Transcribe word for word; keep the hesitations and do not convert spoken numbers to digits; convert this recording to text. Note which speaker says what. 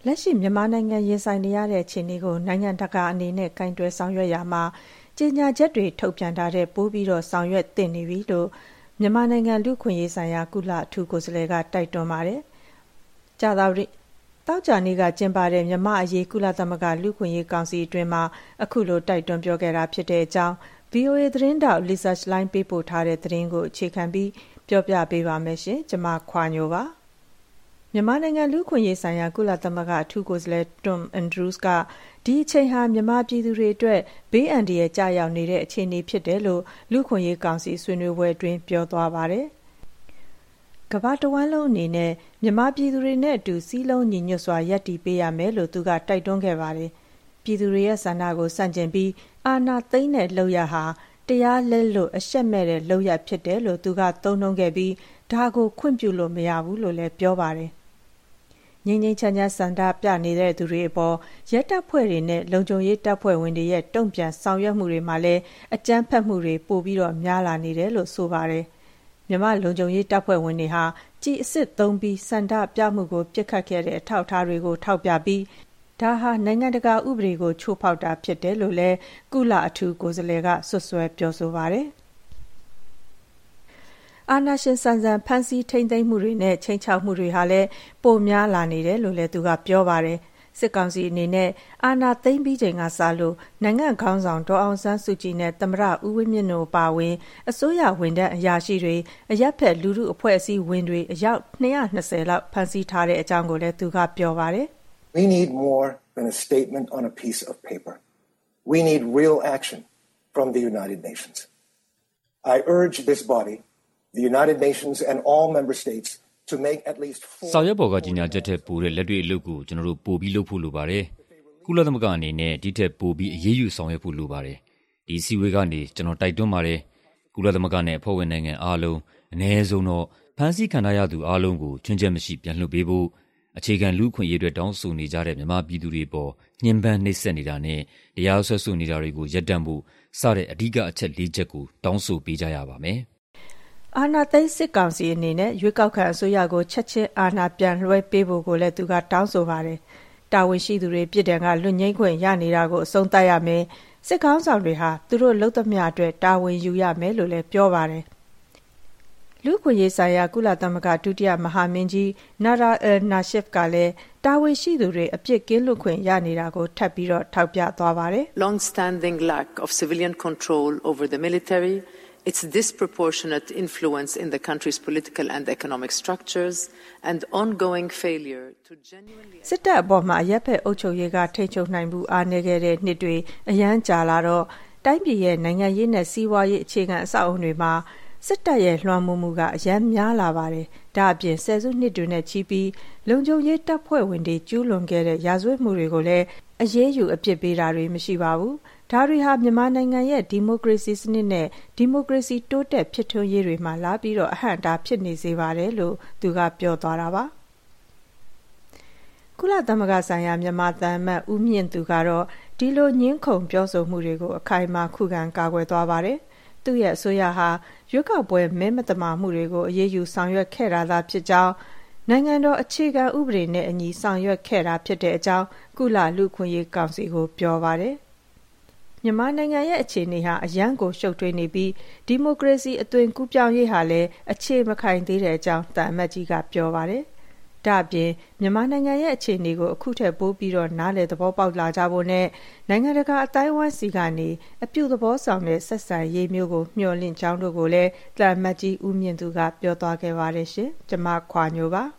Speaker 1: လက်ရှိမြန်မာနိုင်ငံရင်ဆိုင်နေရတဲ့အခြေအနေကိုနိုင်ငံတကာအနေနဲ့ကင်တွယ်ဆောင်ရွက်ရမှာကြေညာချက်တွေထုတ်ပြန်ထားတဲ့ပိုးပြီးတော့ဆောင်ရွက်တင်နေပြီလို့မြန်မာနိုင်ငံလူခွင့်ရေးဆိုင်ရာကုလအထူးကိုယ်စားလှယ်ကတိုက်တွန်းပါတယ်။ကြာသပတေးတောက်ကြနေ့ကကျင်းပတဲ့မြန်မာအရေးကုလသမဂ္ဂလူခွင့်ရေးကောင်စီအတွင်းမှာအခုလိုတိုက်တွန်းပြောခဲ့တာဖြစ်တဲ့အကြောင်း ဗွီအိုအေ သတင်းတောက် Lisa Schlein ပေးပို့ထားတဲ့သတင်းကိုအခြေခံပြီးပြောပြပေးပါမယ်ရှင်။ကျွန်မခွာညိုပါ။မြန်မာနိုင်ငံလူခွင့်ရေးဆိုင်ရာကုလသမဂ္ဂအထူးကိုယ်စားလှယ် Tom Andrews ကဒီအချိန်ဟာမြန်မာပြည်သူတွေအတွက်ဘေးအန္တရာယ်ကျရောက်နေတဲ့အခြေအနေဖြစ်တယ်လို့လူခွင့်ရေးကောင်စီဆွေးနွေးပွဲအတွင်းပြောသွားပါတယ်။ကမ္ဘာတဝန်းလုံးအနေနဲ့မြန်မာပြည်သူတွေနဲ့အတူစည်းလုံးညီညွတ်စွာရပ်တည်ပေးရမယ်လို့သူကတိုက်တွန်းခဲ့ပါတယ်။ပြည်သူတွေရဲ့ဆန္ဒကိုဆန့်ကျင်ပြီးအာဏာသိမ်းတဲ့လုပ်ရဟာတရားလက်လွတ်အရှက်မဲ့တဲ့လုပ်ရဖြစ်တယ်လို့သူကသုံးနှုန်းခဲ့ပြီးဒါကိုခွင့်ပြုလို့မရဘူးလို့လည်းပြောပါတယ်။ငြိမ်းငြိမ်းချမ်းချမ်းဆန္ဒပြနေတဲ့သူတွေအပေါ်ရဲတပ်ဖွဲ့တွေနဲ့လုံခြုံရေးတပ်ဖွဲ့ဝင်တွေရဲ့တုံ့ပြန်ဆောင်ရွက်မှုတွေမှာလည်းအကြမ်းဖက်မှုတွေပိုပြီးတော့များလာနေတယ်လို့ဆိုပါတယ်။မြန်မာလုံခြုံရေးတပ်ဖွဲ့ဝင်တွေဟာကြီးအစ်စ်သုံးပြီးဆန္ဒပြမှုကိုပြစ်ခတ်ခဲ့တဲ့အထောက်အထားတွေကိုထောက်ပြပြီးဒါဟာနိုင်ငံတကာဥပဒေကိုချိုးဖောက်တာဖြစ်တယ်လို့လည်းကုလအထူးကိုယ်စားလှယ်ကဆွဆွဲပြောဆိုပါတယ်။အာဏာရှင်ဆန်ဆန်ဖမ်းဆီးထိန်းသိမ်းမှုတွေနဲ့ချိန်ချောက်မှုတွေဟာလည်းပိုများလာနေတယ်လို့လည်းသူကပြောပါတယ်။စစ်ကောင်စီအနေနဲ့အာဏာသိမ်းပြီးချိန်ကစလို့နိုင်ငံခေါင်းဆောင်ဒေါ်အောင်ဆန်းစုကြည်နဲ့သမ္မတဦးဝင်းမြင့်တို့ပါဝင်အစိုးရဝန်ထမ်းအရာရှိတွေအရက်ဖက်လူထုအဖွဲ့အစည်းဝင်တွေအယောက်two hundred twentyလောက်ဖမ်းဆီးထားတဲ့အကြောင်းကိုလည်းသူကပြောပါတယ်။
Speaker 2: We need more than a statement on a piece of paper. We need real action from the United Nations. I urge this body, the United Nations and all member states to make at least four
Speaker 3: စာရွက်ပေါ်ကကြီးညာချက်ထက်ပိုတဲ့လက်တွေ့အလုပ်ကိုကျွန်တော်တို့ပိုပြီးလုပ်ဖို့လိုပါတယ်။ကုလသမဂ္ဂအနေနဲ့ဒီထက်ပိုပြီးအရေးယူဆောင်ရွက်ဖို့လိုပါတယ်။ဒီစီဝေးကနေကျွန်တော်တိုက်တွန်းပါတယ်။ကုလသမဂ္ဂနဲ့အဖွဲ့ဝင်နိုင်ငံအားလုံးအ ਨੇ ဆုံးတော့ဖမ်းဆီးခံရသူအားလုံးကိုချွင်းချက်မရှိပြန်လွှတ်ပေးဖို့အခြေခံလူ့ခွင့်ရေးအတွက်တောင်းဆိုနေကြတဲ့မြန်မာပြည်သူတွေပေါ်ညှဉ်းပန်းနှိပ်စက်နေတာနဲ့တရားစွဲဆိုနေတာတွေကိုရပ်တန့်ဖို့စတဲ့အဓိကအချက်၄ချက်ကိုတောင်းဆိုပေးကြရပါမယ်
Speaker 1: ။အာဏာသိမ်းစစ်ကောင်စီအနေနဲ့ရွေးကောက်ခံအစိုးရကိုချက်ချင်းအာဏာပြန်လွှဲပေးဖို့ကိုလည်းသူကတောင်းဆိုပါတယ်။တာဝန်ရှိသူတွေပြည်ထောင်ကလွတ်ငြိမ်းခွင့်ရနေတာကိုအဆုံးသတ်ရမယ်။စစ်ကောင်ဆောင်တွေဟာသူတို့လုပ်သမျှအတွက်တာဝန်ယူရမယ်လို့လည်းပြောပါတယ်။လူခွင့်ရေးဆိုင်ရာကုလသမဂ္ဂဒုတိယမဟာမင်းကြီးနာရာအယ်နာရှစ်ကလည်းတာဝန်ရှိသူတွေအပြစ်ကင်းလွတ်ခွင့်ရနေတာကိုထပ်ပြီးတော့ထောက်ပြသွားပါတယ်
Speaker 4: ။ Long-standing lack of civilian control over the military, its disproportionate influence in the country's political and economic structures, and ongoing failure to genuinely
Speaker 1: စစ်တပ်အပေါ်မှာရပ်ဖက်အုပ်ချုပ်ရေးကထိန်းချုပ်နိုင်မှုအားနည်းခဲ့တဲ့နှစ်တွေအရန်ကြာလာတော့တိုင်းပြည်ရဲ့နိုင်ငံရေးနဲ့စီးပွားရေးအခြေခံအဆောက်အအုံတွေမှာစစ်တပ်ရဲ့လွှမ်းမိုးမှုကအရန်များလာပါတယ်။ဒါအပြင်ဆယ်စုနှစ်တွေနဲ့ချီပြီးလုံခြုံရေးတပ်ဖွဲ့ဝင်တွေကျူးလွန်ခဲ့တဲ့ရာဇဝတ်မှုတွေကိုလည်းအရေးယူအပြစ်ပေးတာတွေမရှိပါဘူး။ဒါတွေဟာမြန်မာနိုင်ငံရဲ့ဒီမိုကရေစီစနစ်နဲ့ဒီမိုကရေစီတိုးတက်ဖြစ်ထွန်းရေးတွေမှာလာပြီးတော့အဟန့်အတားဖြစ်နေစေပါတယ်လို့သူကပြောသွားတာပါ။ကုလသမဂ္ဂဆိုင်ရာမြန်မာသံအမတ်ဦးမြင့်သူကတော့ဒီလိုညှင်းခုန်ပြောဆိုမှုတွေကိုအခိုင်အမာခုခံကာကွယ်သွားပါတယ်။သူ့ရဲ့အစိုးရဟာရွေးကောက်ပွဲမဲမတမာမှုတွေကိုအရေးယူဆောင်ရွက်ခဲ့တာသာဖြစ်ကြောင်းနိုင်ငံတော်အခြေခံဥပဒေနဲ့အညီဆောင်ရွက်ခဲ့တာဖြစ်တဲ့အကြောင်းကုလလူ့ခွင့်ရေးကောင်စီကိုပြောပါတယ်။မြန်မာနိုင်ငံရဲ့အခြေအနေဟာအရန်ကိုရှုပ်ထွေးနေပြီးဒီမိုကရေစီအသွင်ကူးပြောင်းရေးဟာလည်းအခြေမခိုင်သေးတဲ့အကြောင်းတန်အမတ်ကြီးကပြောပါတယ်။ဒါအပြင်မြန်မာနိုင်ငံရဲ့အခြေအနေကိုအခုထက်ပိုပြီးတော့နားလည်သဘောပေါက်လာကြဖို့နဲ့နိုင်ငံတကာအတိုင်းအဝိုင်းစီကနေအပြုသဘောဆောင်တဲ့ဆက်ဆံရေးမျိုးကိုမျှော်လင့်ကြောင်းတို့ကိုလည်းတန်အမတ်ကြီးဦးမြင့်သူကပြောသွားခဲ့ပါတယ်ရှင်။ကျွန်မခွာညိုပါ။